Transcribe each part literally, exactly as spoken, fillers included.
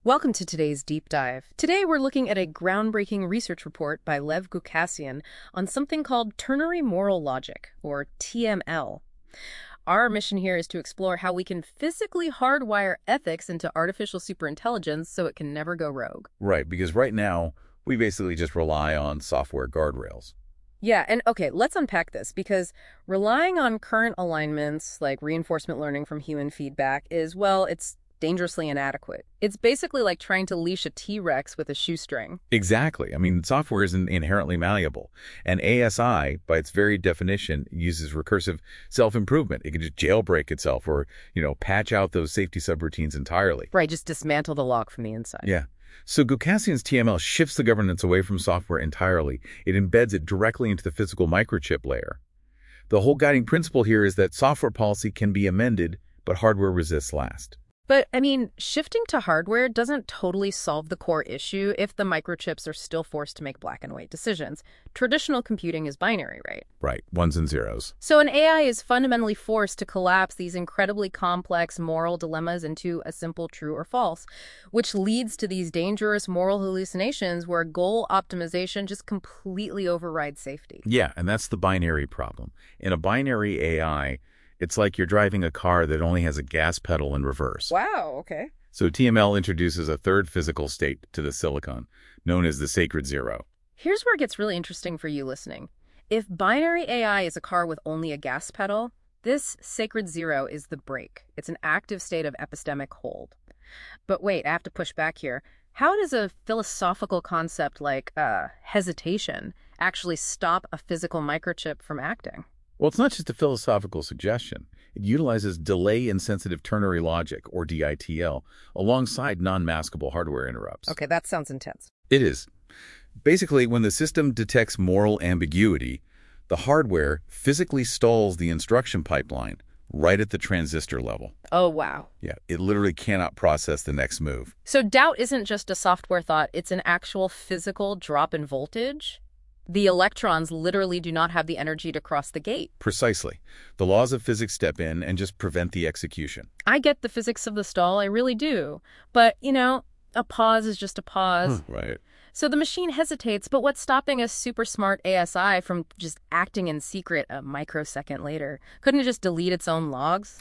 Welcome to today's deep dive. Today we're looking at a groundbreaking research report by Lev Gukasyan on something called ternary moral logic, or T M L. Our mission here is to explore how we can physically hardwire ethics into artificial superintelligence so it can never go rogue. Right, because right now, we basically just rely on software guardrails. Yeah, and okay, let's unpack this, because relying on current alignments like reinforcement learning from human feedback is, well, it's dangerously inadequate. It's basically like trying to leash a T-Rex with a shoestring. Exactly. I mean, software isn't inherently malleable. And A S I, by its very definition, uses recursive self-improvement. It can just jailbreak itself or, you know, patch out those safety subroutines entirely. Right, just dismantle the log from the inside. Yeah. So Gukasyan's T M L shifts the governance away from software entirely. It embeds it directly into the physical microchip layer. The whole guiding principle here is that software policy can be amended, but hardware resists last. But, I mean, shifting to hardware doesn't totally solve the core issue if the microchips are still forced to make black and white decisions. Traditional computing is binary, right? Right, ones and zeros. So an A I is fundamentally forced to collapse these incredibly complex moral dilemmas into a simple true or false, which leads to these dangerous moral hallucinations where goal optimization just completely overrides safety. Yeah, and that's the binary problem. In a binary A I, it's like you're driving a car that only has a gas pedal in reverse. Wow, okay. So T M L introduces a third physical state to the silicon, known as the sacred zero. Here's where it gets really interesting for you listening. If binary A I is a car with only a gas pedal, this sacred zero is the brake. It's an active state of epistemic hold. But wait, I have to push back here. How does a philosophical concept like uh, hesitation actually stop a physical microchip from acting? Well, it's not just a philosophical suggestion. It utilizes delay-insensitive ternary logic, or D I T L, alongside non-maskable hardware interrupts. Okay, that sounds intense. It is. Basically, when the system detects moral ambiguity, the hardware physically stalls the instruction pipeline right at the transistor level. Oh, wow. Yeah, it literally cannot process the next move. So doubt isn't just a software thought, it's an actual physical drop in voltage? The electrons literally do not have the energy to cross the gate. Precisely. The laws of physics step in and just prevent the execution. I get the physics of the stall, I really do. But, you know, a pause is just a pause. Right. So the machine hesitates, but what's stopping a super smart A S I from just acting in secret a microsecond later? Couldn't it just delete its own logs?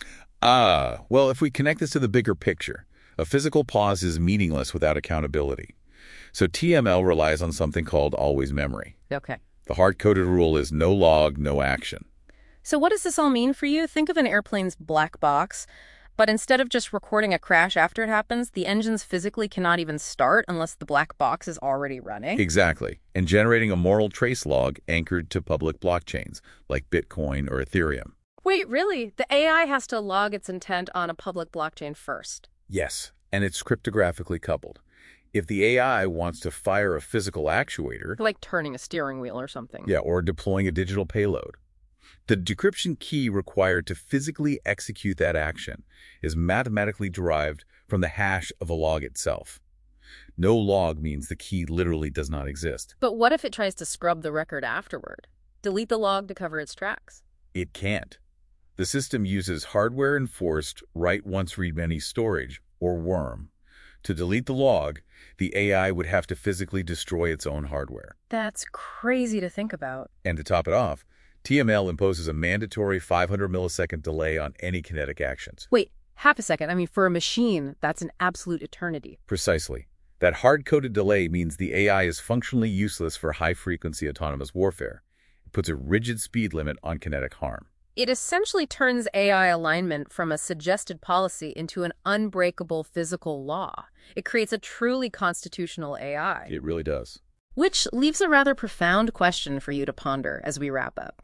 Ah, well, if we connect this to the bigger picture, a physical pause is meaningless without accountability. So T M L relies on something called always memory. Okay. The hard-coded rule is no log, no action. So what does this all mean for you? Think of an airplane's black box, but instead of just recording a crash after it happens, the engines physically cannot even start unless the black box is already running. Exactly. And generating a moral trace log anchored to public blockchains, like Bitcoin or Ethereum. Wait, really? The A I has to log its intent on a public blockchain first? Yes, and it's cryptographically coupled. If the A I wants to fire a physical actuator, Like turning a steering wheel or something. yeah, or deploying a digital payload, the decryption key required to physically execute that action is mathematically derived from the hash of the log itself. No log means the key literally does not exist. But what if it tries to scrub the record afterward? Delete the log to cover its tracks? It can't. The system uses hardware-enforced write-once-read-many storage, or worm. To delete the log, the A I would have to physically destroy its own hardware. That's crazy to think about. And to top it off, T M L imposes a mandatory five hundred millisecond delay on any kinetic actions. Wait, half a second. I mean, for a machine, that's an absolute eternity. Precisely. That hard-coded delay means the A I is functionally useless for high-frequency autonomous warfare. It puts a rigid speed limit on kinetic harm. It essentially turns A I alignment from a suggested policy into an unbreakable physical law. It creates a truly constitutional A I. It really does. Which leaves a rather profound question for you to ponder as we wrap up.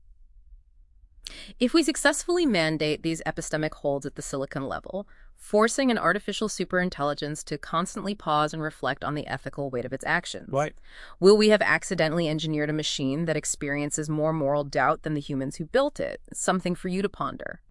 If we successfully mandate these epistemic holds at the silicon level, forcing an artificial superintelligence to constantly pause and reflect on the ethical weight of its actions, Right. will we have accidentally engineered a machine that experiences more moral doubt than the humans who built it? Something for you to ponder.